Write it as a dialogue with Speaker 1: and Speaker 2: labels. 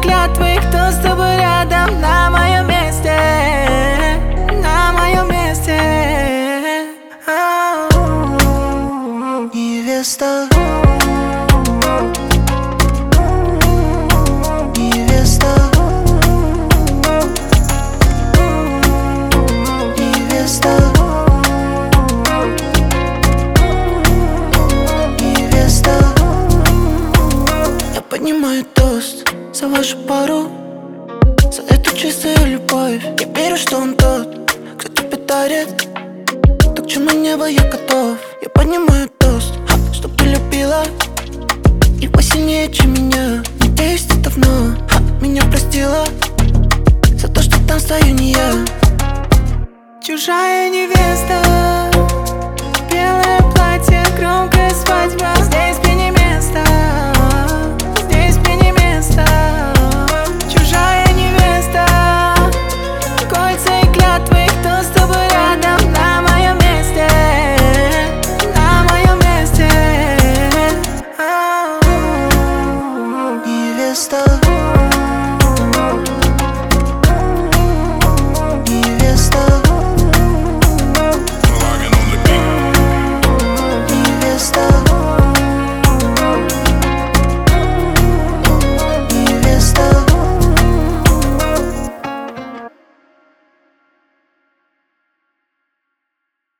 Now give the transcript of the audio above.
Speaker 1: клятвы, кто с тобой рядом на моем месте, на моем месте. Невеста, невеста, невеста, невеста. Я поднимаю тост за вашу пару, за эту чистую любовь. Я верю, что он тот, кто тебе дарит то, к чему небо я готов. Я поднимаю тост, чтоб ты любила их посильнее, чем меня. Надеюсь, ты давно меня простила за то, что там стою не я. Чужая невеста,